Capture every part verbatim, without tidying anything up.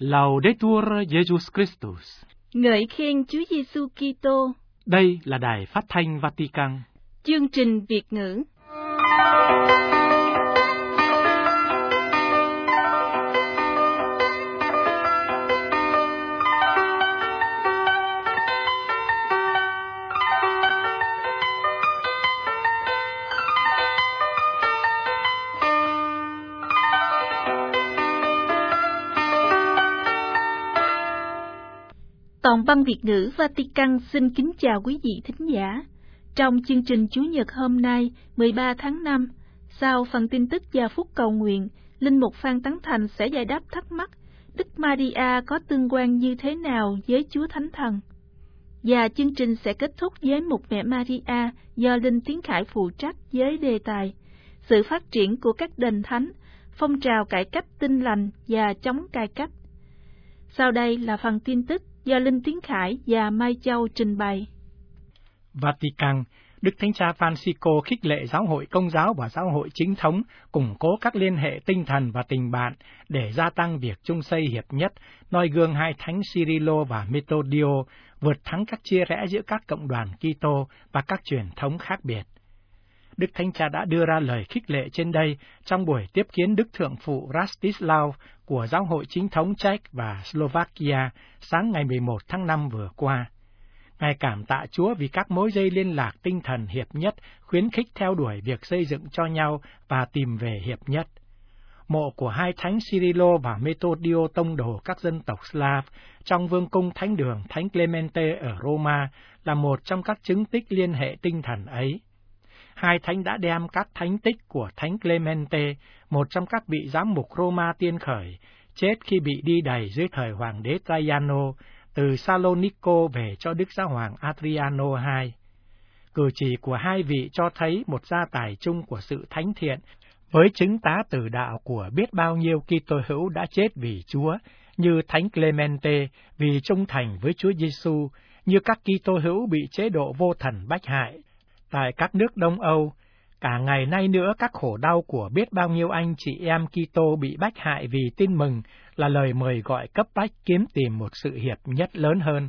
Laudetur Jesus Christus. Ngợi khen Chúa Giêsu Kitô. Đây là Đài Phát thanh Vatican. Chương trình Việt ngữ. Toàn văn Việt ngữ Vatican xin kính chào quý vị thính giả. Trong chương trình Chủ nhật hôm nay, mười ba tháng năm, sau phần tin tức và phút cầu nguyện, Linh mục Phan Tấn Thành sẽ giải đáp thắc mắc Đức Maria có tương quan như thế nào với Chúa Thánh Thần. Và chương trình sẽ kết thúc với một Mẹ Maria do Linh Tiến Khải phụ trách với đề tài sự phát triển của các đền thánh, phong trào cải cách Tin lành và chống cai cách. Sau đây là phần tin tức do Linh Tiến Khải và Mai Châu trình bày. Vatican, Đức Thánh Cha Francisco khích lệ giáo hội Công giáo và giáo hội chính thống củng cố các liên hệ tinh thần và tình bạn để gia tăng việc chung xây hiệp nhất, noi gương hai thánh Cyrilo và Metodio, vượt thắng các chia rẽ giữa các cộng đoàn Kitô và các truyền thống khác biệt. Đức Thánh Cha đã đưa ra lời khích lệ trên đây trong buổi tiếp kiến Đức Thượng phụ Rastislav của giáo hội chính thống Czech và Slovakia sáng ngày mười một tháng năm vừa qua. Ngài cảm tạ Chúa vì các mối dây liên lạc tinh thần hiệp nhất khuyến khích theo đuổi việc xây dựng cho nhau và tìm về hiệp nhất. Mộ của hai thánh Cyrilo và Metodio tông đồ các dân tộc Slav trong vương cung thánh đường Thánh Clemente ở Roma là một trong các chứng tích liên hệ tinh thần ấy. Hai thánh đã đem các thánh tích của Thánh Clemente, một trong các vị giám mục Roma tiên khởi, chết khi bị đi đày dưới thời Hoàng đế Traiano, từ Salonico về cho Đức Giáo hoàng Adriano đệ nhị. Cử chỉ của hai vị cho thấy một gia tài chung của sự thánh thiện, với chứng tá tử đạo của biết bao nhiêu Kitô hữu đã chết vì Chúa, như Thánh Clemente vì trung thành với Chúa Giêsu, như các Kitô hữu bị chế độ vô thần bách hại tại các nước Đông Âu. Cả ngày nay nữa, các khổ đau của biết bao nhiêu anh chị em Kitô bị bách hại vì tin mừng là lời mời gọi cấp bách kiếm tìm một sự hiệp nhất lớn hơn.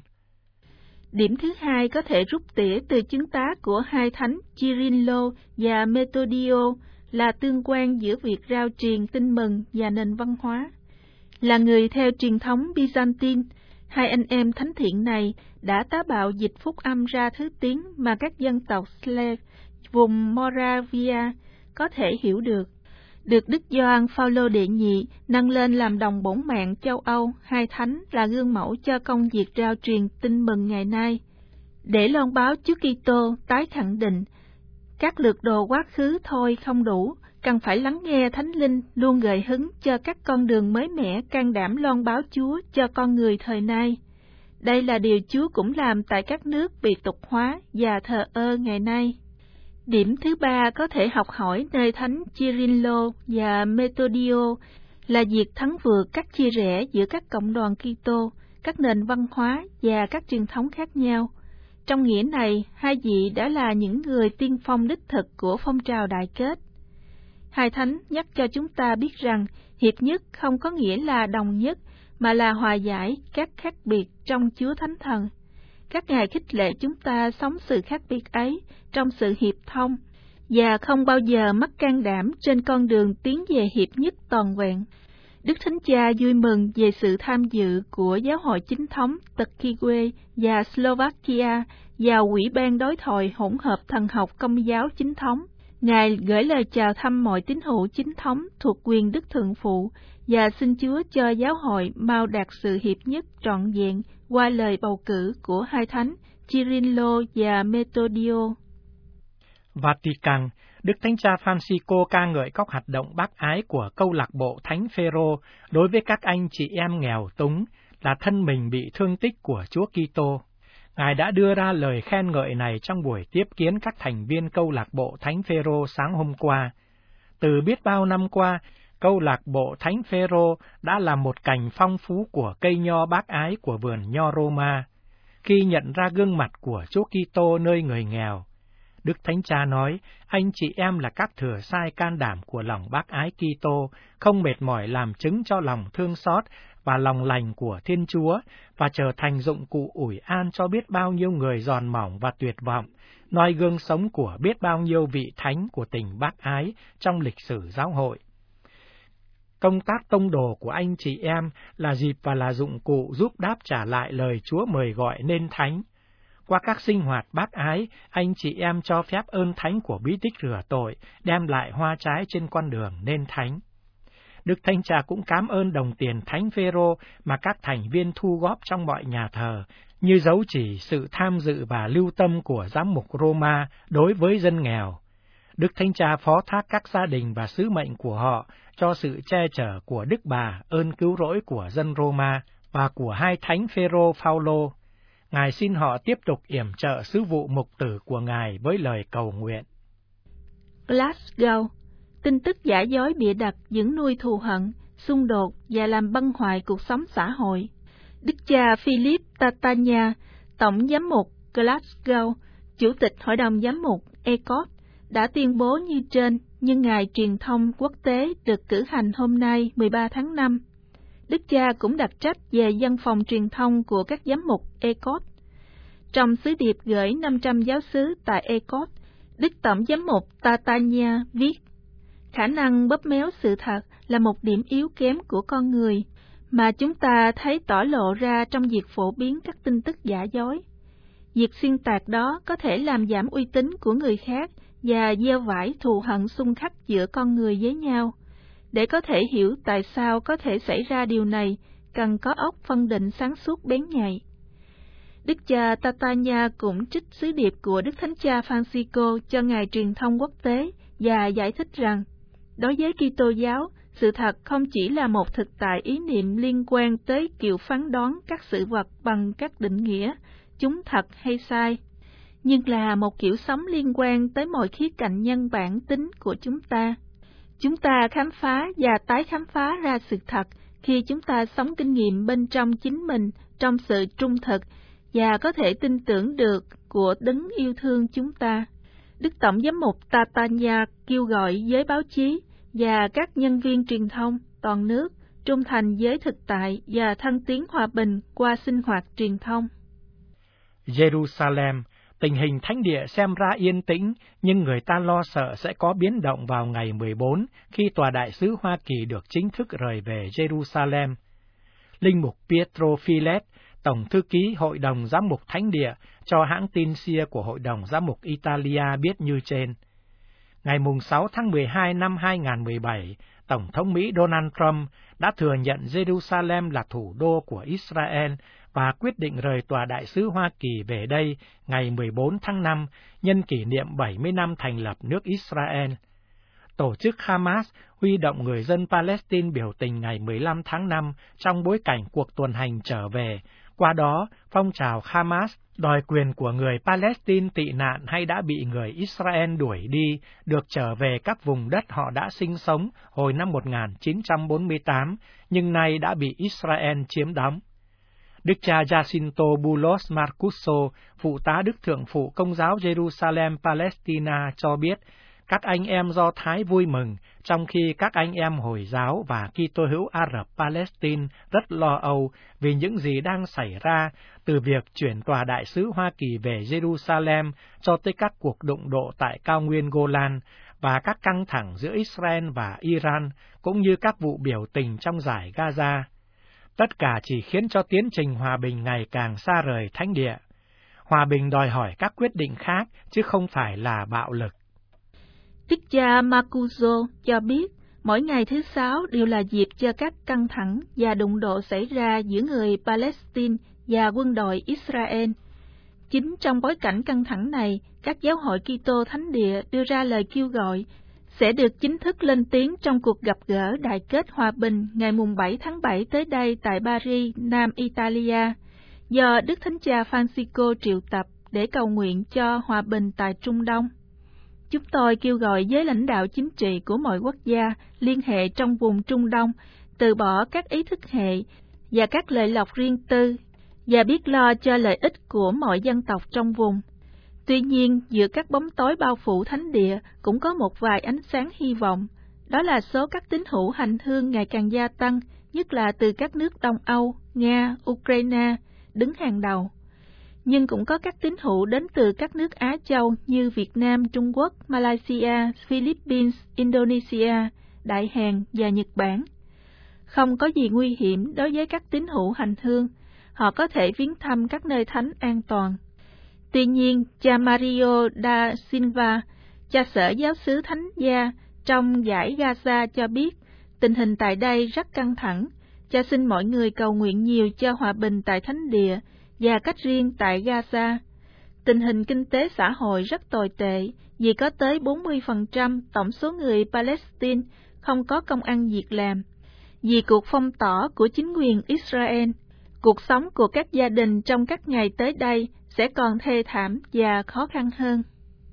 Điểm thứ hai có thể rút tỉa từ chứng tá của hai thánh Cyrilo và Metodio là tương quan giữa việc rao truyền tin mừng và nền văn hóa. Là người theo truyền thống Byzantine, hai anh em thánh thiện này đã tá bạo dịch phúc âm ra thứ tiếng mà các dân tộc Slav vùng Moravia có thể hiểu được. Được Đức Gioan Phaolô đệ nhị nâng lên làm đồng bổn mạng châu Âu, hai thánh là gương mẫu cho công việc rao truyền tin mừng ngày nay. Để loan báo Chúa Kitô tái khẳng định, các lược đồ quá khứ thôi không đủ, cần phải lắng nghe Thánh Linh luôn gợi hứng cho các con đường mới mẻ can đảm loan báo Chúa cho con người thời nay. Đây là điều Chúa cũng làm tại các nước bị tục hóa và thờ ơ ngày nay. Điểm thứ ba có thể học hỏi nơi thánh Cyrilo và Metodio là việc thắng vượt các chia rẽ giữa các cộng đoàn Kitô, các nền văn hóa và các truyền thống khác nhau. Trong nghĩa này, hai vị đã là những người tiên phong đích thực của phong trào đại kết. Hai thánh nhắc cho chúng ta biết rằng hiệp nhất không có nghĩa là đồng nhất, mà là hòa giải các khác biệt trong Chúa Thánh Thần. Các ngài khích lệ chúng ta sống sự khác biệt ấy trong sự hiệp thông, và không bao giờ mất can đảm trên con đường tiến về hiệp nhất toàn vẹn. Đức Thánh Cha vui mừng về sự tham dự của Giáo hội chính thống Turkey và Slovakia vào Ủy ban đối thoại hỗn hợp thần học Công giáo chính thống. Ngài gửi lời chào thăm mọi tín hữu chính thống thuộc quyền Đức Thượng Phụ và xin Chúa cho giáo hội mau đạt sự hiệp nhất trọn vẹn qua lời bầu cử của hai thánh Cyrilo và Metodio. Vatican, Đức Thánh Cha Francisco ca ngợi các hoạt động bác ái của câu lạc bộ Thánh Phêrô đối với các anh chị em nghèo túng, là thân mình bị thương tích của Chúa Kitô. Ngài đã đưa ra lời khen ngợi này trong buổi tiếp kiến các thành viên câu lạc bộ Thánh Phêrô sáng hôm qua. Từ biết bao năm qua, câu lạc bộ Thánh Phêrô đã là một cành phong phú của cây nho bác ái của vườn nho Roma. Khi nhận ra gương mặt của Chúa Kitô nơi người nghèo, Đức Thánh Cha nói, anh chị em là các thừa sai can đảm của lòng bác ái Kitô, không mệt mỏi làm chứng cho lòng thương xót và lòng lành của Thiên Chúa, và trở thành dụng cụ ủi an cho biết bao nhiêu người giòn mỏng và tuyệt vọng, noi gương sống của biết bao nhiêu vị thánh của tình bác ái trong lịch sử giáo hội. Công tác tông đồ của anh chị em là dịp và là dụng cụ giúp đáp trả lại lời Chúa mời gọi nên thánh. Qua các sinh hoạt bác ái, anh chị em cho phép ơn thánh của bí tích rửa tội, đem lại hoa trái trên con đường nên thánh. Đức Thánh Cha cũng cảm ơn đồng tiền Thánh Phêrô mà các thành viên thu góp trong mọi nhà thờ, như dấu chỉ sự tham dự và lưu tâm của giám mục Roma đối với dân nghèo. Đức Thánh Cha phó thác các gia đình và sứ mệnh của họ cho sự che chở của Đức Bà, ơn cứu rỗi của dân Roma và của hai thánh Phêrô Phaolô. Ngài xin họ tiếp tục yểm trợ sứ vụ mục tử của Ngài với lời cầu nguyện. Glasgow, tin tức giả dối bịa đặt dưỡng nuôi thù hận, xung đột và làm băng hoại cuộc sống xã hội. Đức cha Philip Tatania, Tổng giám mục Glasgow, Chủ tịch Hội đồng giám mục E C O T, đã tuyên bố như trên nhân ngày truyền thông quốc tế được cử hành hôm nay mười ba tháng năm. Đức cha cũng đặt trách về văn phòng truyền thông của các giám mục E C O T. Trong sứ điệp gửi năm trăm giáo xứ tại E C O T, Đức Tổng giám mục Tatania viết: khả năng bóp méo sự thật là một điểm yếu kém của con người mà chúng ta thấy tỏ lộ ra trong việc phổ biến các tin tức giả dối. Việc xuyên tạc đó có thể làm giảm uy tín của người khác và gieo vãi thù hận xung khắc giữa con người với nhau. Để có thể hiểu tại sao có thể xảy ra điều này, cần có óc phân định sáng suốt bén nhạy. Đức cha Tatania cũng trích sứ điệp của Đức Thánh Cha Francisco cho Ngày Truyền thông Quốc tế và giải thích rằng, đối với Kitô giáo, sự thật không chỉ là một thực tại ý niệm liên quan tới kiểu phán đoán các sự vật bằng các định nghĩa, chúng thật hay sai, nhưng là một kiểu sống liên quan tới mọi khía cạnh nhân bản tính của chúng ta. Chúng ta khám phá và tái khám phá ra sự thật khi chúng ta sống kinh nghiệm bên trong chính mình trong sự trung thực và có thể tin tưởng được của đấng yêu thương chúng ta. Đức Tổng giám mục Tatania kêu gọi giới báo chí và các nhân viên truyền thông toàn nước trung thành với thực tại và thăng tiến hòa bình qua sinh hoạt truyền thông. Jerusalem, tình hình thánh địa xem ra yên tĩnh, nhưng người ta lo sợ sẽ có biến động vào ngày mười bốn khi tòa đại sứ Hoa Kỳ được chính thức rời về Jerusalem. Linh mục Pietro Filet, Tổng thư ký Hội đồng Giám mục Thánh địa, cho hãng tin sia của Hội đồng Giám mục Italia biết như trên. Ngày sáu tháng mười hai năm hai nghìn không trăm mười bảy, Tổng thống Mỹ Donald Trump đã thừa nhận Jerusalem là thủ đô của Israel và quyết định rời tòa đại sứ Hoa Kỳ về đây ngày mười bốn tháng năm, nhân kỷ niệm bảy mươi năm thành lập nước Israel. Tổ chức Hamas huy động người dân Palestine biểu tình ngày mười lăm tháng năm trong bối cảnh cuộc tuần hành trở về. Qua đó, phong trào Hamas đòi quyền của người Palestine tị nạn hay đã bị người Israel đuổi đi được trở về các vùng đất họ đã sinh sống hồi năm một nghìn chín trăm bốn mươi tám, nhưng nay đã bị Israel chiếm đóng. Đức cha Jacinto Bulos Marcuso, phụ tá Đức Thượng phụ Công giáo Jerusalem Palestina cho biết, các anh em Do Thái vui mừng, trong khi các anh em Hồi giáo và Kitô hữu Ả Rập Palestine rất lo âu vì những gì đang xảy ra, từ việc chuyển tòa đại sứ Hoa Kỳ về Jerusalem cho tới các cuộc đụng độ tại cao nguyên Golan và các căng thẳng giữa Israel và Iran, cũng như các vụ biểu tình trong giải Gaza. Tất cả chỉ khiến cho tiến trình hòa bình ngày càng xa rời thánh địa. Hòa bình đòi hỏi các quyết định khác, chứ không phải là bạo lực. Đức cha Marcuso cho biết, mỗi ngày thứ Sáu đều là dịp cho các căng thẳng và đụng độ xảy ra giữa người Palestine và quân đội Israel. Chính trong bối cảnh căng thẳng này, các giáo hội Kitô Thánh địa đưa ra lời kêu gọi sẽ được chính thức lên tiếng trong cuộc gặp gỡ đại kết hòa bình ngày bảy tháng bảy tới đây tại Paris, Nam Italia, do Đức Thánh Cha Francisco triệu tập để cầu nguyện cho hòa bình tại Trung Đông. Chúng tôi kêu gọi giới lãnh đạo chính trị của mọi quốc gia liên hệ trong vùng Trung Đông, từ bỏ các ý thức hệ và các lợi lộc riêng tư, và biết lo cho lợi ích của mọi dân tộc trong vùng. Tuy nhiên, giữa các bóng tối bao phủ thánh địa cũng có một vài ánh sáng hy vọng, đó là số các tín hữu hành hương ngày càng gia tăng nhất là từ các nước Đông Âu, Nga, Ukraine, đứng hàng đầu. Nhưng cũng có các tín hữu đến từ các nước Á Châu như Việt Nam, Trung Quốc, Malaysia, Philippines, Indonesia, Đại Hàn và Nhật Bản. Không có gì nguy hiểm đối với các tín hữu hành hương, họ có thể viếng thăm các nơi thánh an toàn. Tuy nhiên, cha Mario da Silva, cha sở giáo xứ Thánh gia trong dải Gaza cho biết, tình hình tại đây rất căng thẳng. Cha xin mọi người cầu nguyện nhiều cho hòa bình tại Thánh địa và cách riêng tại Gaza. Tình hình kinh tế xã hội rất tồi tệ vì có tới bốn mươi phần trăm tổng số người Palestine không có công ăn việc làm. Vì cuộc phong tỏa của chính quyền Israel, cuộc sống của các gia đình trong các ngày tới đây sẽ còn thê thảm và khó khăn hơn.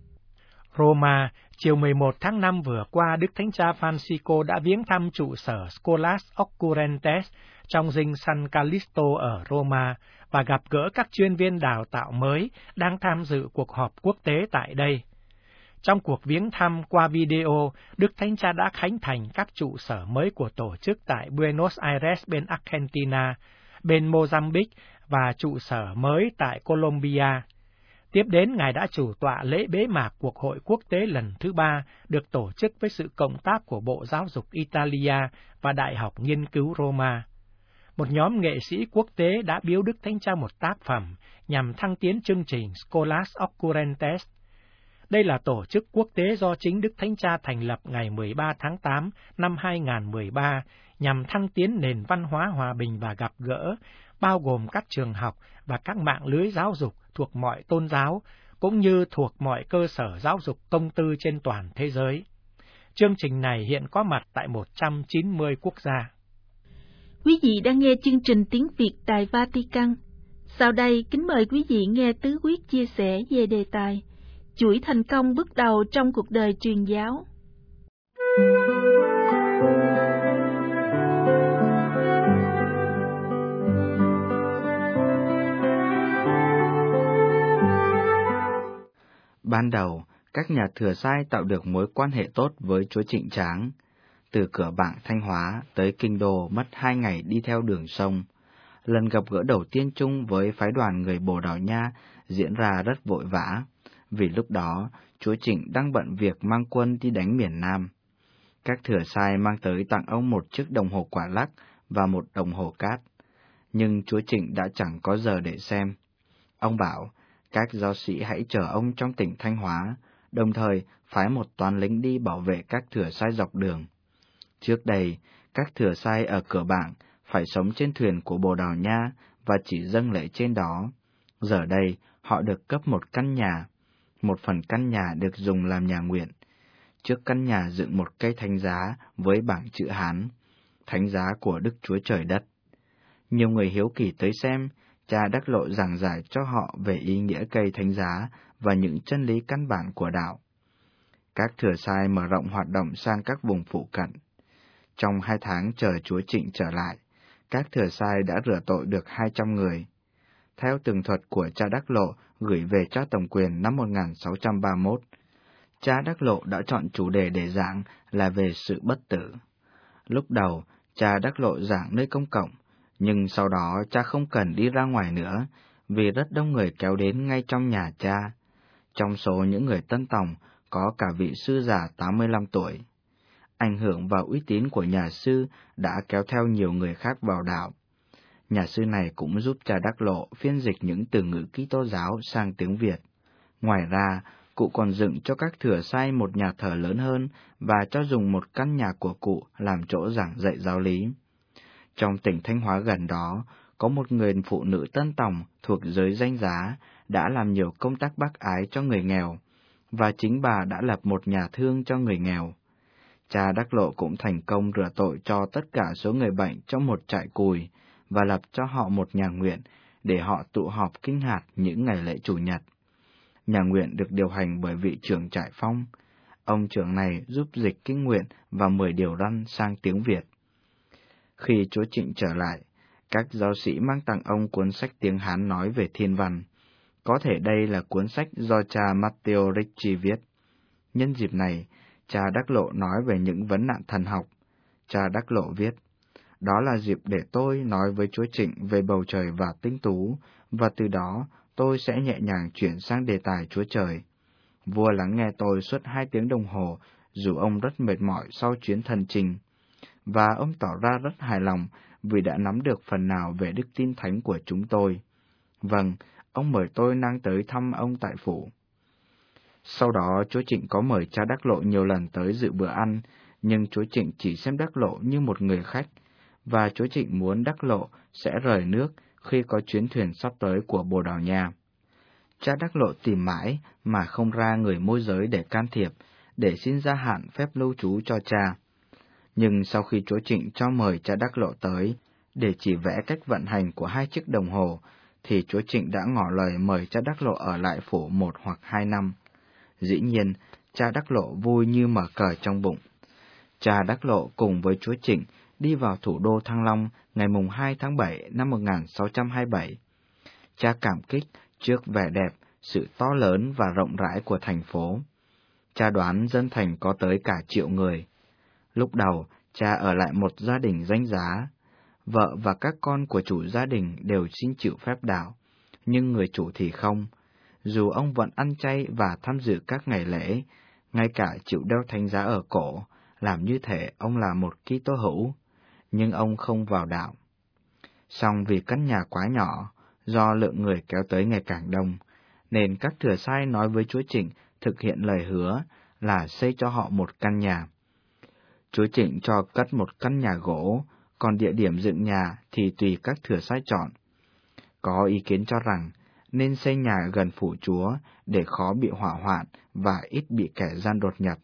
Roma, chiều mười một tháng năm vừa qua, Đức Thánh Cha Francisco đã viếng thăm trụ sở Scholas Occurrentes trong dinh San Callisto ở Roma và gặp gỡ các chuyên viên đào tạo mới đang tham dự cuộc họp quốc tế tại đây. Trong cuộc viếng thăm qua video, Đức Thánh Cha đã khánh thành các trụ sở mới của tổ chức tại Buenos Aires bên Argentina, bên Mozambique và trụ sở mới tại Colombia. Tiếp đến, Ngài đã chủ tọa lễ bế mạc cuộc hội quốc tế lần thứ ba được tổ chức với sự cộng tác của Bộ Giáo dục Italia và Đại học Nghiên cứu Roma. Một nhóm nghệ sĩ quốc tế đã biếu Đức Thánh Cha một tác phẩm nhằm thăng tiến chương trình Scholas Occurrentes. Đây là tổ chức quốc tế do chính Đức Thánh Cha thành lập ngày mười ba tháng tám năm hai nghìn không trăm mười ba nhằm thăng tiến nền văn hóa hòa bình và gặp gỡ, bao gồm các trường học và các mạng lưới giáo dục thuộc mọi tôn giáo, cũng như thuộc mọi cơ sở giáo dục công tư trên toàn thế giới. Chương trình này hiện có mặt tại một trăm chín mươi quốc gia. Quý vị đang nghe chương trình tiếng Việt Đài Vatican. Sau đây, kính mời quý vị nghe Tứ Quyết chia sẻ về đề tài chuỗi thành công bước đầu trong cuộc đời truyền giáo. Ban đầu, các nhà thừa sai tạo được mối quan hệ tốt với Chúa Trịnh Tráng. Từ cửa Bảng Thanh Hóa tới Kinh Đô mất hai ngày đi theo đường sông. Lần gặp gỡ đầu tiên chung với phái đoàn người Bồ Đào Nha diễn ra rất vội vã, vì lúc đó Chúa Trịnh đang bận việc mang quân đi đánh miền Nam. Các thừa sai mang tới tặng ông một chiếc đồng hồ quả lắc và một đồng hồ cát, nhưng Chúa Trịnh đã chẳng có giờ để xem. Ông bảo các giáo sĩ hãy chờ ông trong tỉnh Thanh Hóa, đồng thời phái một toán lính đi bảo vệ các thừa sai dọc đường. Trước đây, các thừa sai ở cửa Bảng phải sống trên thuyền của Bồ Đào Nha và chỉ dâng lễ trên đó. Giờ đây, họ được cấp một căn nhà. Một phần căn nhà được dùng làm nhà nguyện. Trước căn nhà dựng một cây thánh giá với bảng chữ Hán, thánh giá của Đức Chúa Trời Đất. Nhiều người hiếu kỳ tới xem, cha Đắc Lộ giảng giải cho họ về ý nghĩa cây thánh giá và những chân lý căn bản của đạo. Các thừa sai mở rộng hoạt động sang các vùng phụ cận. Trong hai tháng chờ Chúa Trịnh trở lại, các thừa sai đã rửa tội được hai trăm người. Theo tường thuật của cha Đắc Lộ gửi về cha Tổng quyền năm một nghìn sáu trăm ba mươi mốt, cha Đắc Lộ đã chọn chủ đề để giảng là về sự bất tử. Lúc đầu, cha Đắc Lộ giảng nơi công cộng, nhưng sau đó cha không cần đi ra ngoài nữa, vì rất đông người kéo đến ngay trong nhà cha. Trong số những người tân tòng có cả vị sư già tám mươi lăm tuổi. Ảnh hưởng và uy tín của nhà sư đã kéo theo nhiều người khác vào đạo. Nhà sư này cũng giúp cha Đắc Lộ phiên dịch những từ ngữ Kitô giáo sang tiếng Việt. Ngoài ra, cụ còn dựng cho các thừa sai một nhà thờ lớn hơn và cho dùng một căn nhà của cụ làm chỗ giảng dạy giáo lý. Trong tỉnh Thanh Hóa gần đó, có một người phụ nữ tân tòng thuộc giới Danh Giá đã làm nhiều công tác bác ái cho người nghèo, và chính bà đã lập một nhà thương cho người nghèo. Cha Đắc Lộ cũng thành công rửa tội cho tất cả số người bệnh trong một trại cùi và lập cho họ một nhà nguyện để họ tụ họp kinh hạt những ngày lễ Chủ nhật. Nhà nguyện được điều hành bởi vị trưởng trại Phong. Ông trưởng này giúp dịch kinh nguyện và mười điều răn sang tiếng Việt. Khi Chúa Trịnh trở lại, các giáo sĩ mang tặng ông cuốn sách tiếng Hán nói về thiên văn. Có thể đây là cuốn sách do cha Matteo Ricci viết. Nhân dịp này, cha Đắc Lộ nói về những vấn nạn thần học. Cha Đắc Lộ viết, Đó là dịp để tôi nói với Chúa Trịnh về bầu trời và tinh tú, và từ đó tôi sẽ nhẹ nhàng chuyển sang đề tài Chúa Trời. Vua lắng nghe tôi suốt hai tiếng đồng hồ, dù ông rất mệt mỏi sau chuyến thần trình, và ông tỏ ra rất hài lòng vì đã nắm được phần nào về đức tin thánh của chúng tôi. Vâng, ông mời tôi năng tới thăm ông tại phủ. Sau đó, Chúa Trịnh có mời cha Đắc Lộ nhiều lần tới dự bữa ăn, nhưng Chúa Trịnh chỉ xem Đắc Lộ như một người khách, và Chúa Trịnh muốn Đắc Lộ sẽ rời nước khi có chuyến thuyền sắp tới của Bồ Đào Nha. Cha Đắc Lộ tìm mãi mà không ra người môi giới để can thiệp, để xin gia hạn phép lưu trú cho cha. Nhưng sau khi Chúa Trịnh cho mời cha Đắc Lộ tới để chỉ vẽ cách vận hành của hai chiếc đồng hồ, thì Chúa Trịnh đã ngỏ lời mời cha Đắc Lộ ở lại phủ một hoặc hai năm. Dĩ nhiên, cha Đắc Lộ vui như mở cờ trong bụng. Cha Đắc Lộ cùng với Chúa Trịnh đi vào thủ đô Thăng Long ngày mùng hai tháng bảy năm một nghìn sáu trăm hai mươi bảy. Cha cảm kích trước vẻ đẹp, sự to lớn và rộng rãi của thành phố. Cha đoán dân thành có tới cả triệu người. Lúc đầu, cha ở lại một gia đình danh giá. Vợ và các con của chủ gia đình đều xin chịu phép đạo, nhưng người chủ thì không. Dù ông vẫn ăn chay và tham dự các ngày lễ, ngay cả chịu đeo thánh giá ở cổ, làm như thể ông là một Kitô hữu, nhưng ông không vào đạo. Song vì căn nhà quá nhỏ, do lượng người kéo tới ngày càng đông, nên các thừa sai nói với Chúa Trịnh thực hiện lời hứa là xây cho họ một căn nhà. Chúa Trịnh cho cất một căn nhà gỗ, còn địa điểm dựng nhà thì tùy các thừa sai chọn. Có ý kiến cho rằng nên xây nhà gần phủ Chúa để khó bị hỏa hoạn và ít bị kẻ gian đột nhập.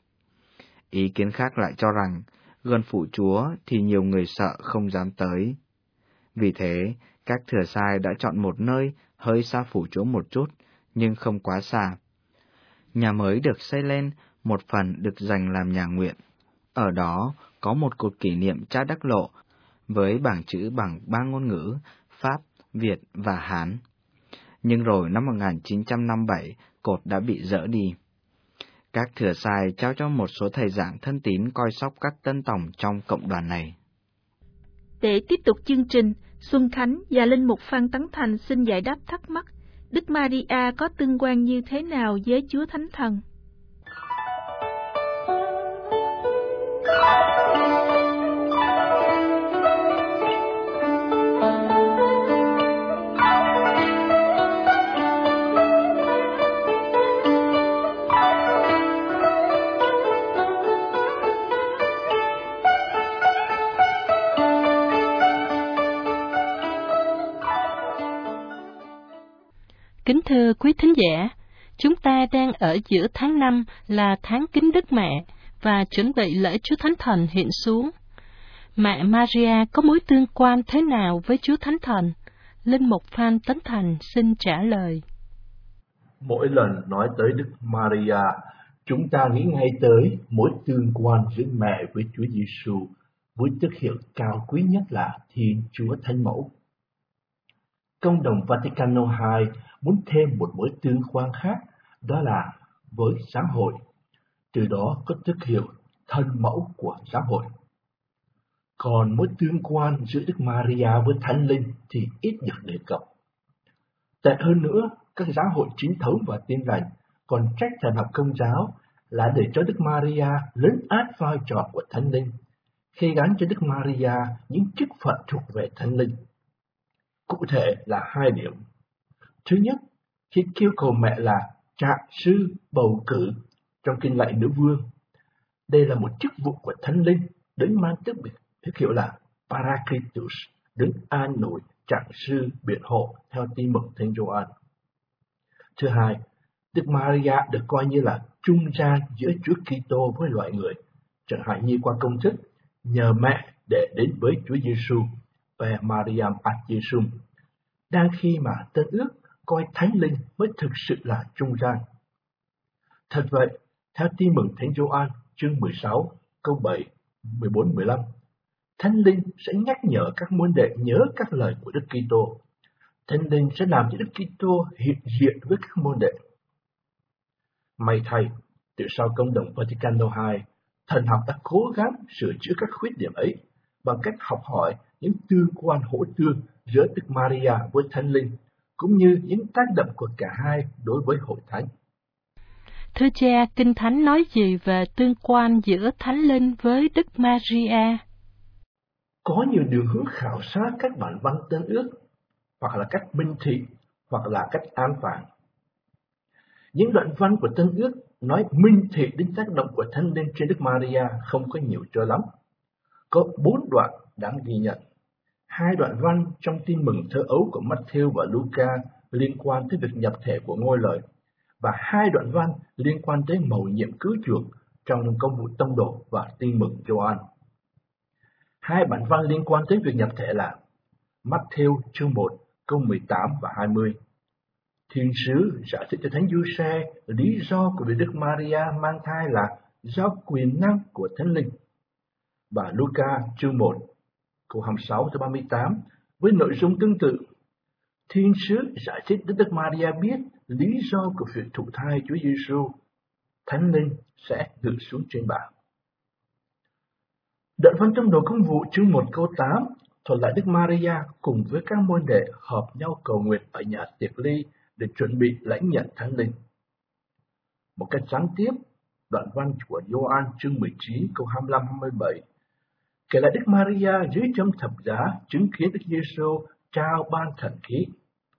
Ý kiến khác lại cho rằng gần phủ Chúa thì nhiều người sợ không dám tới. Vì thế, các thừa sai đã chọn một nơi hơi xa phủ Chúa một chút, nhưng không quá xa. Nhà mới được xây lên, một phần được dành làm nhà nguyện. Ở đó có một cột kỷ niệm cha Đắc Lộ với bảng chữ bằng ba ngôn ngữ Pháp, Việt và Hán. Nhưng rồi năm một nghìn chín trăm năm mươi bảy, cột đã bị dỡ đi. Các thừa sai trao cho một số thầy giảng thân tín coi sóc các tân tòng trong cộng đoàn này. Để tiếp tục chương trình, Xuân Khánh và Linh Mục Phan Tấn Thành xin giải đáp thắc mắc Đức Maria có tương quan như thế nào với Chúa Thánh Thần? Kính thưa quý thính giả, chúng ta đang ở giữa tháng năm là tháng kính Đức Mẹ và chuẩn bị lễ Chúa Thánh Thần hiện xuống. Mẹ Maria có mối tương quan thế nào với Chúa Thánh Thần? Linh Mục Phan Tấn Thành xin trả lời. Mỗi lần nói tới Đức Maria, chúng ta nghĩ ngay tới mối tương quan giữa mẹ với Chúa Giêsu với tước hiệu cao quý nhất là Thiên Chúa Thánh Mẫu. Công đồng Vaticano hai muốn thêm một mối tương quan khác, đó là với giáo hội, từ đó có tước hiệu thân mẫu của giáo hội. Còn mối tương quan giữa Đức Maria với Thánh Linh thì ít được đề cập. Tệ hơn nữa, các giáo hội chính thống và Tin Lành còn trách thần học Công giáo là để cho Đức Maria lấn át vai trò của Thánh Linh, khi gắn cho Đức Maria những chức phận thuộc về Thánh Linh. Cụ thể là hai điểm. Thứ nhất, khi kêu cầu mẹ là trạng sư bầu cử trong kinh lạy nữ vương, đây là một chức vụ của Thánh Linh, đấng mang tước biệt tước hiệu là Parakletos, đấng an ủi, trạng sư biện hộ theo Tin mừng Thánh Gioan. Thứ hai, Đức Maria được coi như là trung gian giữa Chúa Kitô với loài người, chẳng hạn như qua công thức nhờ mẹ để đến với Chúa Giêsu, về Mariam ad Jesum, đang khi mà Tân Ước coi Thánh Linh mới thực sự là trung gian. Thật vậy, theo Tin mừng Thánh Gioan chương mười sáu, câu bảy, mười bốn, mười lăm, Thánh Linh sẽ nhắc nhở các môn đệ nhớ các lời của Đức Kitô. Thánh Linh sẽ làm cho Đức Kitô hiện diện với các môn đệ. May thay, từ sau công đồng Vaticano hai, thần học đã cố gắng sửa chữa các khuyết điểm ấy bằng cách học hỏi những tương quan hỗ tương giữa Đức Maria với Thánh Linh, cũng như những tác động của cả hai đối với hội thánh. Thưa cha, Kinh Thánh nói gì về tương quan giữa Thánh Linh với Đức Maria? Có nhiều đường hướng khảo sát các bản văn Tân Ước, hoặc là các minh thị, hoặc là các án phán. Những đoạn văn của Tân Ước nói minh thị đến tác động của Thánh Linh trên Đức Maria không có nhiều cho lắm. Có bốn đoạn đáng ghi nhận. Hai đoạn văn trong tin mừng thơ ấu của Matthew và Luca liên quan tới việc nhập thể của ngôi lời, và hai đoạn văn liên quan tới mầu nhiệm cứu chuộc trong công vụ tông đồ và tin mừng Gioan. Hai bản văn liên quan tới việc nhập thể là Matthew chương một câu mười tám và hai mươi. Thiên sứ giải thích cho Thánh Giuse lý do của việc Đức Maria mang thai là do quyền năng của Thánh Linh. Và Luca chương một câu hai mươi sáu tới ba mươi tám với nội dung tương tự. Thiên sứ giải thích đến Đức Maria biết lý do của việc thụ thai Chúa Giêsu, Thánh Linh sẽ ngự xuống trên bà. Đoạn văn trong đồ công vụ chương một câu tám thuật lại Đức Maria cùng với các môn đệ họp nhau cầu nguyện ở nhà tiệc ly để chuẩn bị lãnh nhận Thánh Linh. Một cách gián tiếp, đoạn văn của Gioan chương mười chín câu hai mươi lăm hai mươi bảy kể lại Đức Maria dưới trông thập giá chứng kiến Đức Giêsu trao ban thần khí.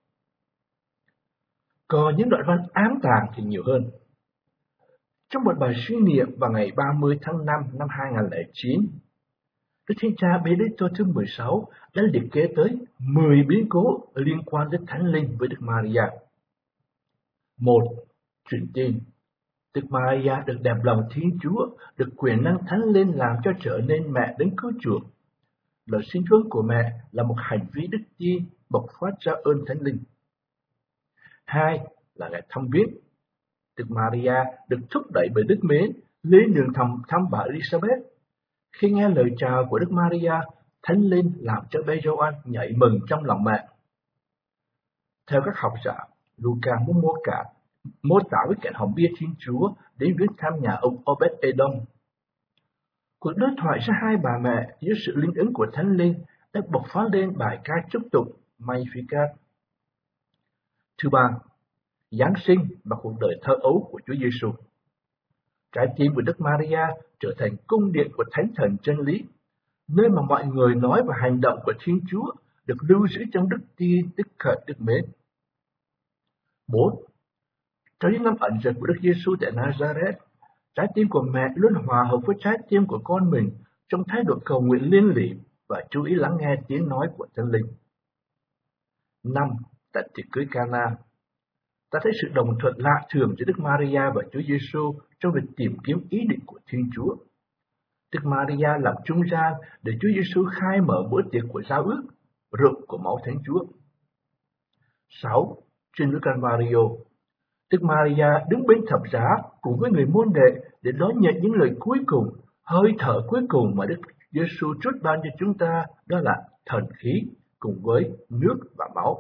Còn những đoạn văn ám tàng thì nhiều hơn. Trong một bài suy niệm vào ngày ba mươi tháng năm năm hai nghìn không trăm lẻ chín, Đức Thánh Cha Benedicto thứ mười sáu đã liệt kê tới mười biến cố liên quan đến Thánh Linh với Đức Maria. Một, truyền tin. Đức Maria được đẹp lòng Thiên Chúa, được quyền năng Thánh Linh làm cho trở nên mẹ đến cứu chuộc. Lời xin thương của mẹ là một hành vi đức tin bộc phát ra ơn Thánh Linh. Hai là ngày thăm viếng. Đức Maria được thúc đẩy bởi đức mến lên đường thăm thăm bà Elizabeth. Khi nghe lời chào của Đức Maria, Thánh Linh làm cho bé Gioan nhảy mừng trong lòng mẹ. Theo các học giả, Luca muốn mô cả mô tả với cảnh hồng bia Thiên Chúa đến viếng thăm nhà ông Obed-Edom. Cuộc đối thoại giữa hai bà mẹ dưới sự linh ứng của Thánh Linh đã bộc phát lên bài ca chúc tụng Magnificat. Thứ ba, Giáng sinh và cuộc đời thơ ấu của Chúa Giêsu. Trái tim của Đức Maria trở thành cung điện của Thánh Thần chân lý, nơi mà mọi người nói và hành động của Thiên Chúa được lưu giữ trong đức tin, đức cậy, đức mến. Bốn, trong những năm ẩn dật của Đức Giêsu tại Nazareth, trái tim của mẹ luôn hòa hợp với trái tim của con mình trong thái độ cầu nguyện liên lỉ và chú ý lắng nghe tiếng nói của Thánh Linh. Năm, tại tiệc cưới Cana, ta thấy sự đồng thuận lạ thường giữa Đức Maria và Chúa Giêsu trong việc tìm kiếm ý định của Thiên Chúa. Đức Maria làm trung gian để Chúa Giêsu khai mở bữa tiệc của giao ước, rượu của máu Thánh Chúa. Sáu, trên núi Calvario, Đức Maria đứng bên thập giá cùng với người môn đệ để đón nhận những lời cuối cùng, hơi thở cuối cùng mà Đức Giêsu trút ban cho chúng ta, đó là thần khí cùng với nước và máu.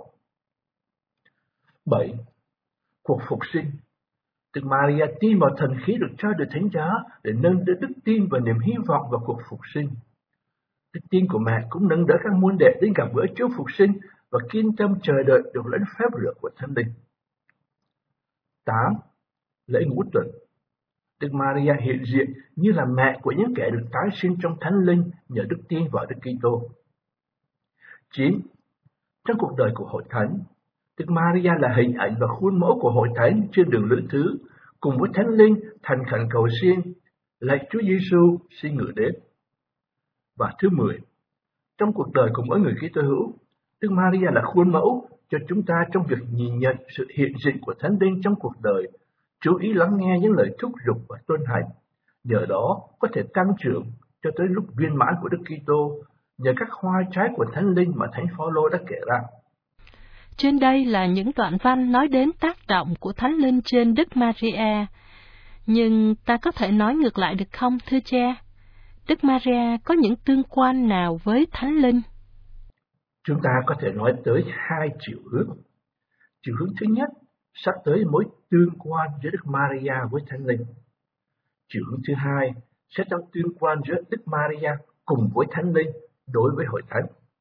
Bảy, cuộc phục sinh. Đức Maria tin vào thần khí được trao được thánh giá để nâng đỡ đức tin và niềm hy vọng vào cuộc phục sinh. Đức tin của mẹ cũng nâng đỡ các môn đệ đến gặp gỡ Chúa phục sinh và kiên tâm chờ đợi được lãnh phép rửa của Thánh Linh. Tám, lễ ngũ tuần. Đức Maria hiện diện như là mẹ của những kẻ được tái sinh trong Thánh Linh nhờ đức tin vào Đức Kitô. Chín, trong cuộc đời của hội thánh, Đức Maria là hình ảnh và khuôn mẫu của hội thánh trên đường lữ thứ, cùng với Thánh Linh thành khẩn cầu xin, lạy Chúa Giêsu xin ngự đến. Và thứ mười, trong cuộc đời của mỗi người Kitô hữu, Đức Maria là khuôn mẫu cho chúng ta trong việc nhìn nhận sự hiện diện của Thánh Linh trong cuộc đời, chú ý lắng nghe những lời thúc giục và tuân hành, nhờ đó có thể tăng trưởng cho tới lúc viên mãn của Đức Kitô, nhờ các hoa trái của Thánh Linh mà Thánh Phaolô đã kể ra. Trên đây là những đoạn văn nói đến tác động của Thánh Linh trên Đức Maria. Nhưng ta có thể nói ngược lại được không, thưa cha? Đức Maria có những tương quan nào với Thánh Linh? Chúng ta có thể nói tới hai chiều hướng. Chiều hướng thứ nhất, sắp tới mối tương quan giữa Đức Maria với Thánh Linh. Chiều hướng thứ hai, sẽ trong tương quan giữa Đức Maria cùng với Thánh Linh đối với hội thánh.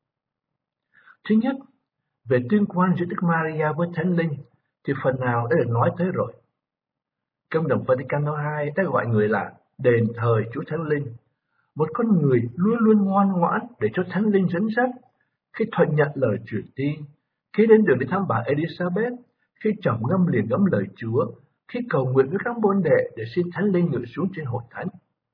Thứ nhất, về tương quan giữa Đức Maria với Thánh Linh thì phần nào đã được nói tới rồi. Công đồng Vatican thứ hai đã gọi người là đền thờ Chúa Thánh Linh, một con người luôn luôn ngoan ngoãn để cho Thánh Linh dẫn dắt, khi thuận nhận lời truyền tin, khi đến đường đi thăm bà Elizabeth, khi chồng ngâm liền ngẫm lời Chúa, khi cầu nguyện với các môn đệ để xin Thánh Linh ngự xuống trên hội thánh.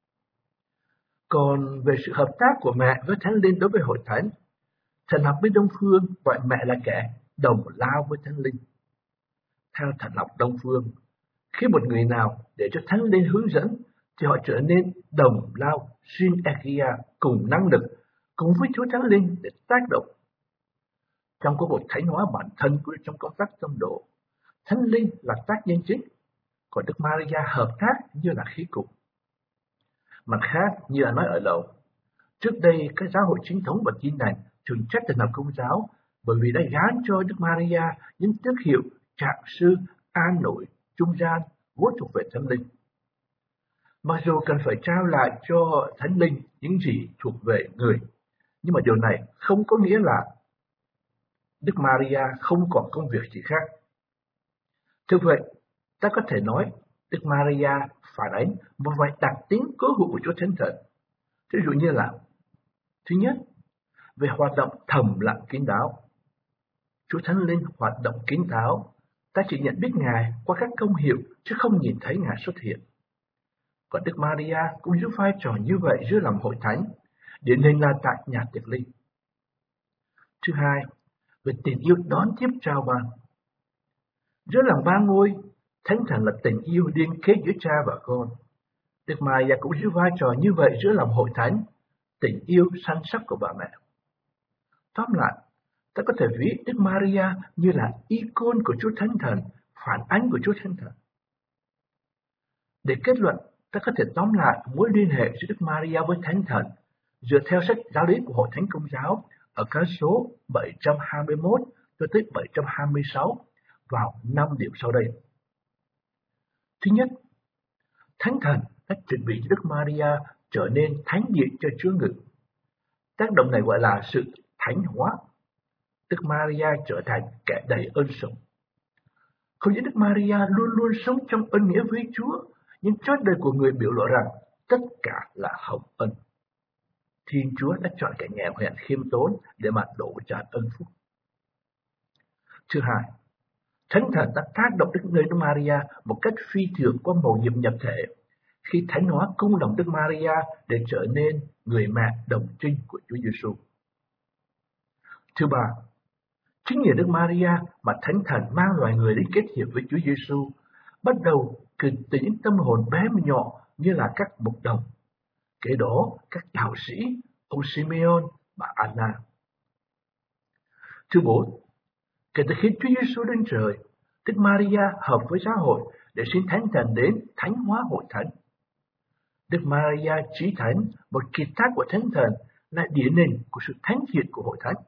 Còn về sự hợp tác của mẹ với Thánh Linh đối với hội thánh, thần học bên Đông Phương gọi mẹ là kẻ đồng lao với Thánh Linh. Theo thần học Đông Phương, khi một người nào để cho Thánh Linh hướng dẫn thì họ trở nên đồng lao, synergia, cùng năng lực, cùng với Chúa Thánh Linh để tác động. Trong cuộc thánh hóa bản thân của trong công tác tông độ, Thánh Linh là tác nhân chính, còn Đức Maria hợp tác như là khí cụ. Mặt khác, như đã nói ở đầu, trước đây các giáo hội chính thống và tin lành thường trách thần học Công giáo bởi vì đã gán cho Đức Maria những tước hiệu trạng sư, an nội, trung gian, vốn thuộc về Thánh Linh. Mặc dù cần phải trao lại cho Thánh Linh những gì thuộc về người, nhưng mà điều này không có nghĩa là Đức Maria không còn công việc gì khác. Thực vậy, ta có thể nói Đức Maria phản ánh một vài đặc tính cố hữu của Chúa Thánh Thần. Ví dụ như là, thứ nhất, về hoạt động thầm lặng kín đáo. Chúa Thánh Linh hoạt động kín đáo, ta chỉ nhận biết Ngài qua các công hiệu chứ không nhìn thấy Ngài xuất hiện. Còn Đức Maria cũng giữ vai trò như vậy giữa lòng hội thánh, điển hình là tại nhà tiệc linh. Thứ hai, về tình yêu đón tiếp trao ban. Giữa lòng ba ngôi, Thánh Thần là tình yêu liên kết giữa cha và con. Đức Maria cũng giữ vai trò như vậy giữa lòng hội thánh, tình yêu săn sóc của bà mẹ. Tóm lại, ta có thể ví Đức Maria như là icon của Chúa Thánh Thần, phản ánh của Chúa Thánh Thần. Để kết luận, ta có thể tóm lại mối liên hệ giữa Đức Maria với Thánh Thần dựa theo sách giáo lý của Hội Thánh Công giáo ở các số bảy trăm hai mươi mốt cho tới bảy trăm hai mươi sáu vào năm điểm sau đây. Thứ nhất, Thánh Thần đã chuẩn bị Đức Maria trở nên thánh điện cho Chúa ngự. Tác động này gọi là sự thánh hóa. Đức Maria trở thành kẻ đầy ơn sủng. Không những Đức Maria luôn luôn sống trong ân nghĩa với Chúa, nhưng chót đời của người biểu lộ rằng tất cả là hồng ân. Thiên Chúa đã chọn kẻ nghèo hèn khiêm tốn để mà đổ tràn ân phúc. Thứ hai, Thánh Thần đã tác động Đức nơi Đức Maria một cách phi thường qua mầu nhiệm nhập thể, khi thánh hóa cung lòng Đức Maria để trở nên người mẹ đồng trinh của Chúa Giêsu. Thứ ba, chính nhờ Đức Maria mà Thánh Thần mang loài người đến kết hiệp với Chúa Giêsu, bắt đầu từ những tâm hồn bé nhỏ như là các mục đồng, kế đó các đạo sĩ, ông Simeon và Anna. Thứ bốn, kể từ khi Chúa Giêsu lên trời, Đức Maria hợp với giáo hội để xin Thánh Thần đến thánh hóa hội thánh. Đức Maria chí thánh, một kiệt tác của Thánh Thần, là điển hình của sự thánh thiện của hội thánh.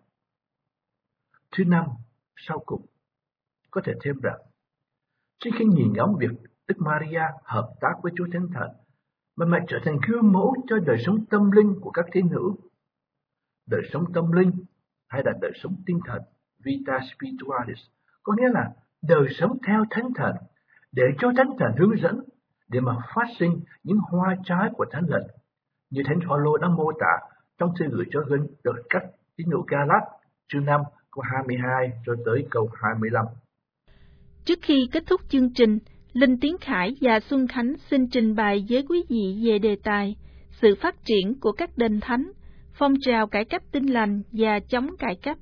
Thứ năm, sau cùng, có thể thêm rằng, trước khi nhìn ngắm việc Đức Maria hợp tác với Chúa Thánh Thần, mà mẹ trở thành gương mẫu cho đời sống tâm linh của các tín hữu. Đời sống tâm linh hay là đời sống tinh thần, vita spiritualis, có nghĩa là đời sống theo Thánh Thần, để cho Thánh Thần hướng dẫn, để mà phát sinh những hoa trái của Thánh Linh, như Thánh Phaolô đã mô tả trong thư gửi cho gần được các tín hữu Galat chương năm câu hai mươi hai cho tới câu hai mươi lăm. Trước khi kết thúc chương trình, Linh Tiến Khải và Xuân Khánh xin trình bày với quý vị về đề tài sự phát triển của các đền thánh, phong trào cải cách Tin lành và chống cải cách.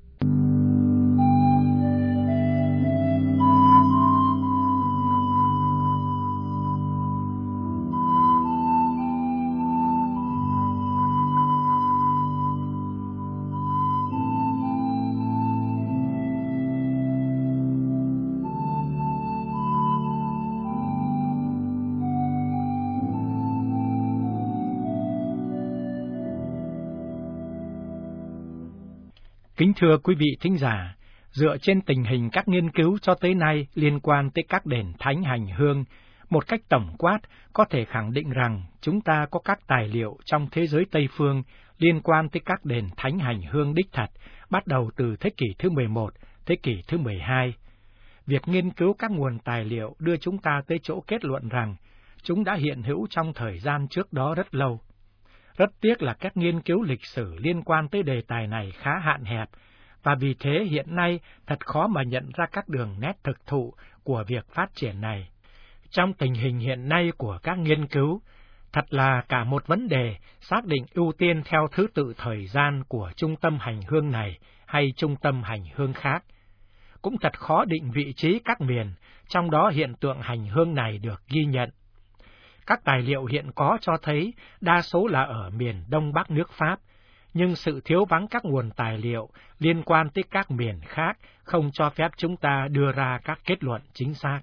Kính thưa quý vị thính giả, dựa trên tình hình các nghiên cứu cho tới nay liên quan tới các đền thánh hành hương, một cách tổng quát có thể khẳng định rằng chúng ta có các tài liệu trong thế giới Tây Phương liên quan tới các đền thánh hành hương đích thật bắt đầu từ thế kỷ thứ mười một, thế kỷ thứ mười hai. Việc nghiên cứu các nguồn tài liệu đưa chúng ta tới chỗ kết luận rằng chúng đã hiện hữu trong thời gian trước đó rất lâu. Rất tiếc là các nghiên cứu lịch sử liên quan tới đề tài này khá hạn hẹp, và vì thế hiện nay thật khó mà nhận ra các đường nét thực thụ của việc phát triển này. Trong tình hình hiện nay của các nghiên cứu, thật là cả một vấn đề xác định ưu tiên theo thứ tự thời gian của trung tâm hành hương này hay trung tâm hành hương khác. Cũng thật khó định vị trí các miền, trong đó hiện tượng hành hương này được ghi nhận. Các tài liệu hiện có cho thấy đa số là ở miền Đông Bắc nước Pháp, nhưng sự thiếu vắng các nguồn tài liệu liên quan tới các miền khác không cho phép chúng ta đưa ra các kết luận chính xác.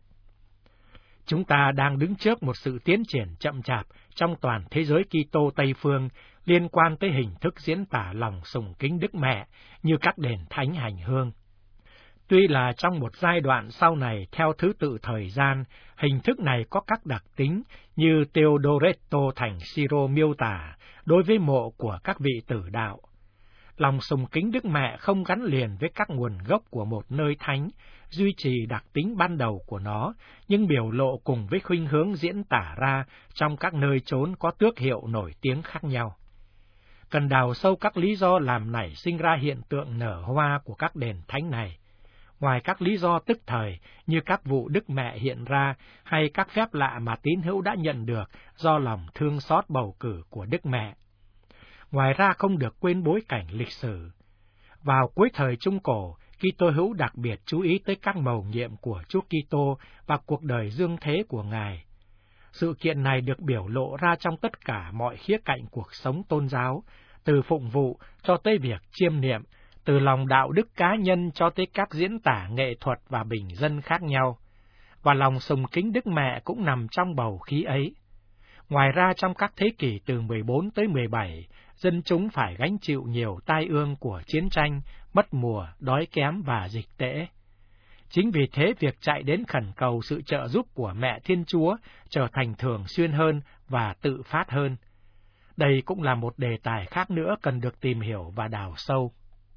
Chúng ta đang đứng trước một sự tiến triển chậm chạp trong toàn thế giới Kitô Tây Phương liên quan tới hình thức diễn tả lòng sùng kính Đức Mẹ như các đền thánh hành hương. Tuy là trong một giai đoạn sau này theo thứ tự thời gian, hình thức này có các đặc tính như Teodoreto thành Siro miêu tả đối với mộ của các vị tử đạo. Lòng sùng kính Đức Mẹ không gắn liền với các nguồn gốc của một nơi thánh, duy trì đặc tính ban đầu của nó, nhưng biểu lộ cùng với khuynh hướng diễn tả ra trong các nơi chốn có tước hiệu nổi tiếng khác nhau. Cần đào sâu các lý do làm nảy sinh ra hiện tượng nở hoa của các đền thánh này. Ngoài các lý do tức thời như các vụ Đức Mẹ hiện ra hay các phép lạ mà tín hữu đã nhận được do lòng thương xót bầu cử của Đức Mẹ. Ngoài ra không được quên bối cảnh lịch sử. Vào cuối thời Trung Cổ, Kitô hữu đặc biệt chú ý tới các mầu nhiệm của Chúa Kitô và cuộc đời dương thế của Ngài. Sự kiện này được biểu lộ ra trong tất cả mọi khía cạnh cuộc sống tôn giáo, từ phụng vụ cho tới việc chiêm niệm, từ lòng đạo đức cá nhân cho tới các diễn tả nghệ thuật và bình dân khác nhau. Và lòng sùng kính Đức Mẹ cũng nằm trong bầu khí ấy. Ngoài ra trong các thế kỷ từ mười bốn tới mười bảy, dân chúng phải gánh chịu nhiều tai ương của chiến tranh, mất mùa, đói kém và dịch tễ. Chính vì thế việc chạy đến khẩn cầu sự trợ giúp của Mẹ Thiên Chúa trở thành thường xuyên hơn và tự phát hơn. Đây cũng là một đề tài khác nữa cần được tìm hiểu và đào sâu.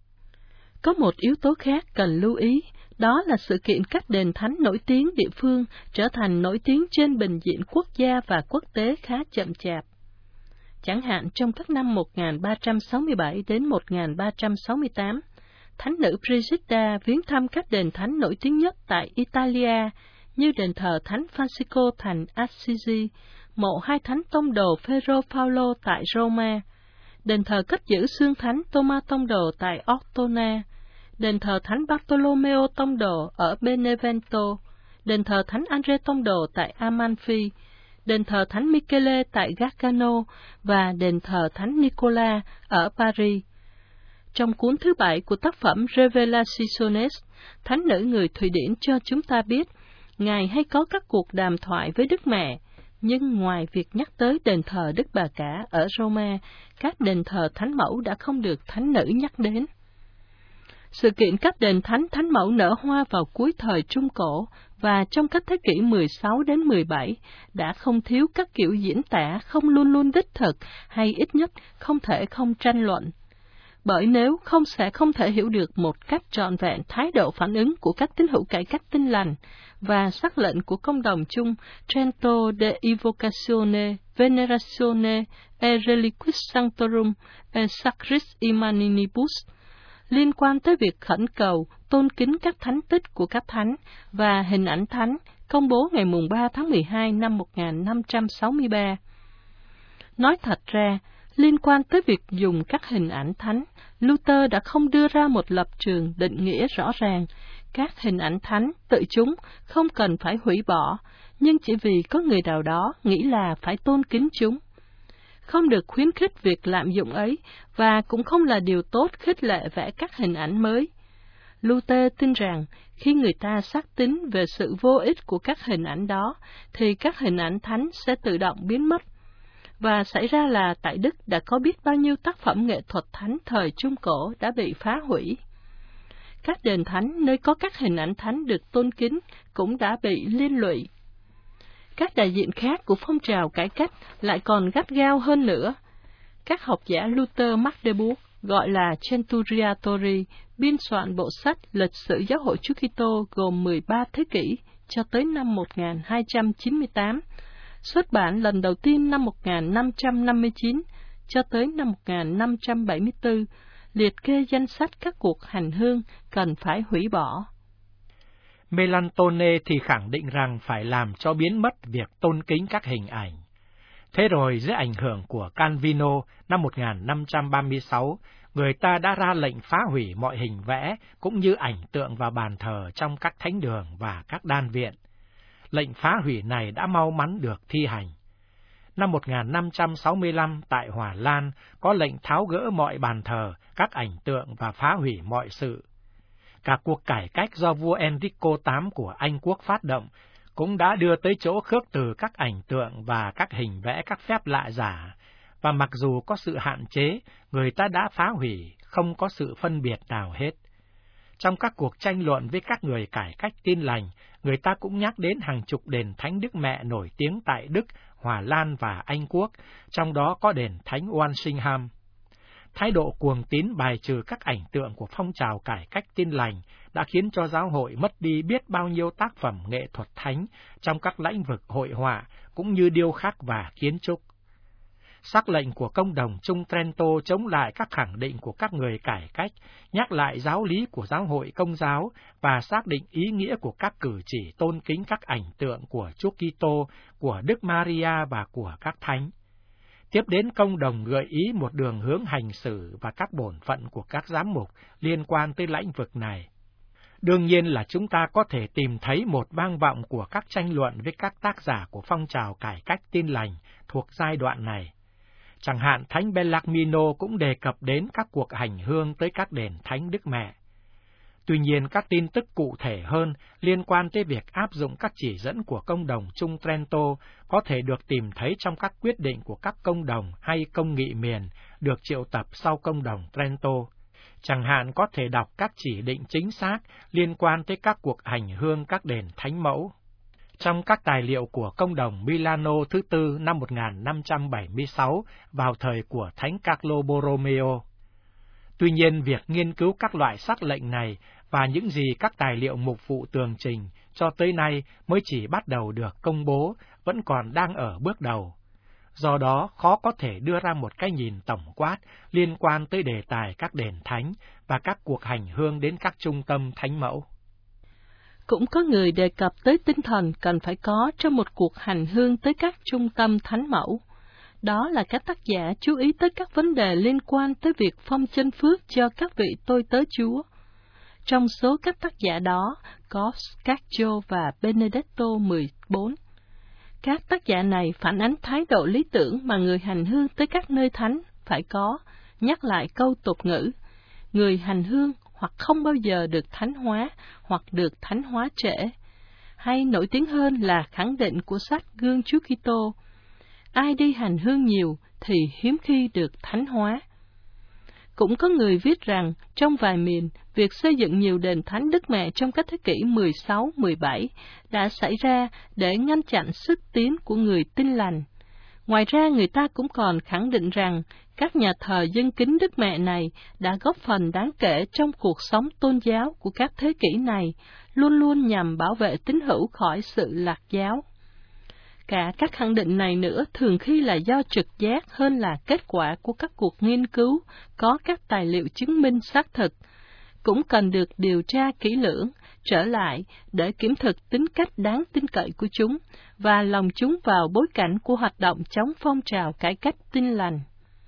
Có một yếu tố khác cần lưu ý, đó là sự kiện các đền thánh nổi tiếng địa phương trở thành nổi tiếng trên bình diện quốc gia và quốc tế khá chậm chạp. Chẳng hạn trong các năm một nghìn ba trăm sáu mươi bảy đến một nghìn ba trăm sáu mươi tám, thánh nữ Brigida viếng thăm các đền thánh nổi tiếng nhất tại Italia như đền thờ thánh Francisco thành Assisi, mộ hai thánh tông đồ Phêrô Phaolô tại Roma, đền thờ cất giữ xương thánh Thomas tông đồ tại Ortona, đền thờ thánh Bartolomeo tông đồ ở Benevento, đền thờ thánh Andre tông đồ tại Amalfi, đền thờ thánh Michele tại Gargano và đền thờ thánh Nicola ở Paris. Trong cuốn thứ bảy của tác phẩm Revelationes, thánh nữ người Thụy Điển cho chúng ta biết, Ngài hay có các cuộc đàm thoại với Đức Mẹ, nhưng ngoài việc nhắc tới đền thờ Đức Bà Cả ở Roma, các đền thờ thánh mẫu đã không được thánh nữ nhắc đến. Sự kiện các đền thánh thánh mẫu nở hoa vào cuối thời Trung Cổ và trong các thế kỷ mười sáu đến mười bảy đã không thiếu các kiểu diễn tả không luôn luôn đích thực hay ít nhất không thể không tranh luận. Bởi nếu không sẽ không thể hiểu được một cách trọn vẹn thái độ phản ứng của các tín hữu cải cách Tin lành và sắc lệnh của công đồng chung Trento de Invocatione, Veneratione e Reliquis Sanctorum e Sacris Immaninibus liên quan tới việc khẩn cầu, tôn kính các thánh tích của các thánh và hình ảnh thánh công bố ngày mùng ba tháng mười hai năm một nghìn năm trăm sáu mươi ba. Nói thật ra, liên quan tới việc dùng các hình ảnh thánh, Luther đã không đưa ra một lập trường định nghĩa rõ ràng. Các hình ảnh thánh tự chúng không cần phải hủy bỏ, nhưng chỉ vì có người nào đó nghĩ là phải tôn kính chúng. Không được khuyến khích việc lạm dụng ấy, và cũng không là điều tốt khích lệ vẽ các hình ảnh mới. Luther tin rằng, khi người ta xác tín về sự vô ích của các hình ảnh đó, thì các hình ảnh thánh sẽ tự động biến mất. Và xảy ra là tại Đức đã có biết bao nhiêu tác phẩm nghệ thuật thánh thời Trung Cổ đã bị phá hủy. Các đền thánh nơi có các hình ảnh thánh được tôn kính cũng đã bị liên lụy. Các đại diện khác của phong trào cải cách lại còn gắt gao hơn nữa. Các học giả Luther Magdeburg gọi là Centuriatori, biên soạn bộ sách Lịch sử Giáo hội Chúa Kitô gồm mười ba thế kỷ cho tới năm một nghìn hai trăm chín mươi tám, xuất bản lần đầu tiên năm một nghìn năm trăm năm mươi chín cho tới năm một nghìn năm trăm bảy mươi tư, liệt kê danh sách các cuộc hành hương cần phải hủy bỏ. Melantone thì khẳng định rằng phải làm cho biến mất việc tôn kính các hình ảnh. Thế rồi dưới ảnh hưởng của Calvino năm một nghìn năm trăm ba mươi sáu, người ta đã ra lệnh phá hủy mọi hình vẽ cũng như ảnh tượng và bàn thờ trong các thánh đường và các đan viện. Lệnh phá hủy này đã mau mắn được thi hành. Năm một nghìn năm trăm sáu mươi lăm tại Hòa Lan có lệnh tháo gỡ mọi bàn thờ, các ảnh tượng và phá hủy mọi sự. Cả cuộc cải cách do vua Enrico tám của Anh quốc phát động cũng đã đưa tới chỗ khước từ các ảnh tượng và các hình vẽ các phép lạ giả, và mặc dù có sự hạn chế, người ta đã phá hủy, không có sự phân biệt nào hết. Trong các cuộc tranh luận với các người cải cách Tin lành, người ta cũng nhắc đến hàng chục đền thánh Đức Mẹ nổi tiếng tại Đức, Hòa Lan và Anh quốc, trong đó có đền thánh Walsingham. Thái độ cuồng tín bài trừ các ảnh tượng của phong trào cải cách Tin lành đã khiến cho giáo hội mất đi biết bao nhiêu tác phẩm nghệ thuật thánh trong các lĩnh vực hội họa cũng như điêu khắc và kiến trúc. Sắc lệnh của công đồng Trung Trento chống lại các khẳng định của các người cải cách, nhắc lại giáo lý của giáo hội Công giáo và xác định ý nghĩa của các cử chỉ tôn kính các ảnh tượng của Chúa Kitô, của Đức Maria và của các thánh. Tiếp đến công đồng gợi ý một đường hướng hành xử và các bổn phận của các giám mục liên quan tới lĩnh vực này. Đương nhiên là chúng ta có thể tìm thấy một vang vọng của các tranh luận với các tác giả của phong trào cải cách Tin lành thuộc giai đoạn này. Chẳng hạn Thánh Bellarmino cũng đề cập đến các cuộc hành hương tới các đền thánh Đức Mẹ. Tuy nhiên, các tin tức cụ thể hơn liên quan tới việc áp dụng các chỉ dẫn của công đồng Trung Trento có thể được tìm thấy trong các quyết định của các công đồng hay công nghị miền được triệu tập sau công đồng Trento. Chẳng hạn có thể đọc các chỉ định chính xác liên quan tới các cuộc hành hương các đền thánh mẫu. Trong các tài liệu của công đồng Milano thứ tư năm một nghìn năm trăm bảy mươi sáu vào thời của Thánh Carlo Borromeo. Tuy nhiên, việc nghiên cứu các loại sắc lệnh này và những gì các tài liệu mục vụ tường trình cho tới nay mới chỉ bắt đầu được công bố, vẫn còn đang ở bước đầu. Do đó, khó có thể đưa ra một cái nhìn tổng quát liên quan tới đề tài các đền thánh và các cuộc hành hương đến các trung tâm thánh mẫu. Cũng có người đề cập tới tinh thần cần phải có trong một cuộc hành hương tới các trung tâm thánh mẫu. Đó là các tác giả chú ý tới các vấn đề liên quan tới việc phong chân phước cho các vị tôi tớ Chúa. Trong số các tác giả đó có Scacchio và Benedetto mười bốn. Các tác giả này phản ánh thái độ lý tưởng mà người hành hương tới các nơi thánh phải có, nhắc lại câu tục ngữ, người hành hương hoặc không bao giờ được thánh hóa, hoặc được thánh hóa trễ. Hay nổi tiếng hơn là khẳng định của sách Gương Chúa Kitô, ai đi hành hương nhiều thì hiếm khi được thánh hóa. Cũng có người viết rằng, trong vài miền, việc xây dựng nhiều đền thánh Đức Mẹ trong các thế kỷ mười sáu mười bảy đã xảy ra để ngăn chặn sức tiến của người Tin lành. Ngoài ra, người ta cũng còn khẳng định rằng, các nhà thờ dân kính Đức Mẹ này đã góp phần đáng kể trong cuộc sống tôn giáo của các thế kỷ này, luôn luôn nhằm bảo vệ tín hữu khỏi sự lạc giáo. Cả các khẳng định này nữa thường khi là do trực giác hơn là kết quả của các cuộc nghiên cứu có các tài liệu chứng minh xác thực, cũng cần được điều tra kỹ lưỡng trở lại để kiểm thực tính cách đáng tin cậy của chúng và lòng chúng vào bối cảnh của hoạt động chống phong trào cải cách Tin lành.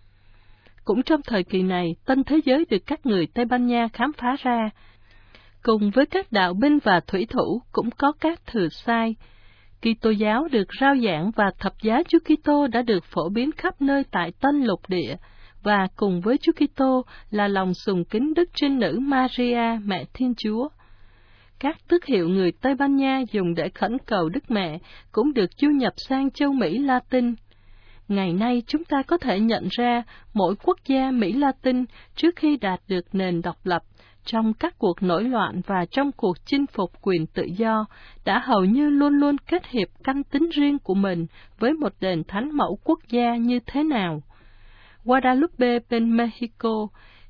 Cũng trong thời kỳ này, tân thế giới được các người Tây Ban Nha khám phá ra. Cùng với các đạo binh và thủy thủ cũng có các thừa sai. Kitô giáo được rao giảng và thập giá Chúa Kitô đã được phổ biến khắp nơi tại Tân Lục Địa, và cùng với Chúa Kitô là lòng sùng kính Đức Trinh Nữ Maria, Mẹ Thiên Chúa. Các tước hiệu người Tây Ban Nha dùng để khẩn cầu Đức Mẹ cũng được du nhập sang châu Mỹ Latin. Ngày nay chúng ta có thể nhận ra mỗi quốc gia Mỹ Latin trước khi đạt được nền độc lập, trong các cuộc nổi loạn và trong cuộc chinh phục quyền tự do, đã hầu như luôn luôn kết hiệp căn tính riêng của mình với một đền thánh mẫu quốc gia như thế nào. Guadalupe bên Mexico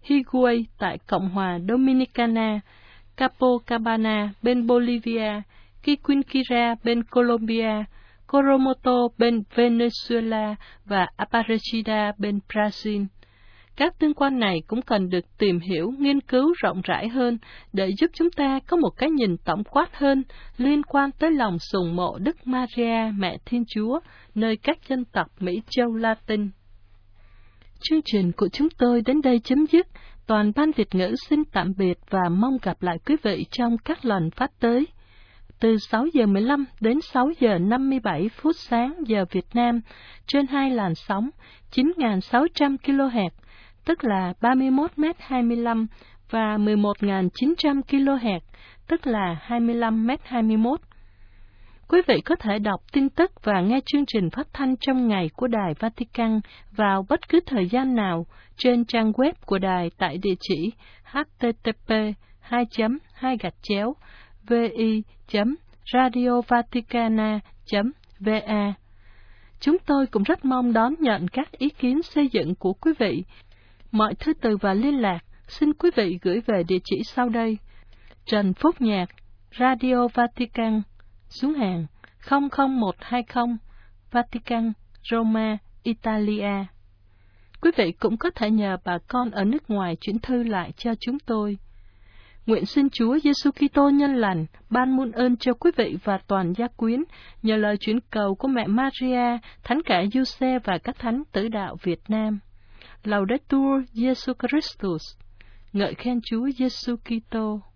Higüey tại Cộng hòa Dominicana, Copacabana bên Bolivia, Quiquinquira bên Colombia, Coromoto bên Venezuela và Aparecida bên Brazil. Các tương quan này cũng cần được tìm hiểu, nghiên cứu rộng rãi hơn để giúp chúng ta có một cái nhìn tổng quát hơn liên quan tới lòng sùng mộ Đức Maria, Mẹ Thiên Chúa, nơi các dân tộc Mỹ Châu Latin. Chương trình của chúng tôi đến đây chấm dứt. Toàn ban Việt ngữ xin tạm biệt và mong gặp lại quý vị trong các lần phát tới. Từ sáu giờ mười lăm đến sáu giờ năm mươi bảy phút sáng giờ Việt Nam trên hai làn sóng chín nghìn sáu trăm ki lô héc, tức là ba mươi mốt mét hai mươi lăm, và mười một nghìn chín trăm ki lô héc, tức là hai mươi lăm mét hai mươi mốt. Quý vị có thể đọc tin tức và nghe chương trình phát thanh trong ngày của Đài Vatican vào bất cứ thời gian nào trên trang web của đài tại địa chỉ h t t p hai chấm hai gạch chéo vi chấm radio vaticana chấm v a. Chúng tôi cũng rất mong đón nhận các ý kiến xây dựng của quý vị. Mọi thư từ và liên lạc xin quý vị gửi về địa chỉ sau đây: Trần Phúc Nhạc, Radio Vatican, xuống hàng không không một hai không, Vatican, Roma, Italia. Quý vị cũng có thể nhờ bà con ở nước ngoài chuyển thư lại cho chúng tôi. Nguyện xin Chúa Giêsu Kitô nhân lành ban muôn ơn cho quý vị và toàn gia quyến nhờ lời chuyển cầu của mẹ Maria, Thánh cả Giuse và các thánh tử đạo Việt Nam. Laudetur Jesu Christus. Ngợi khen Chúa Giêsu Kitô.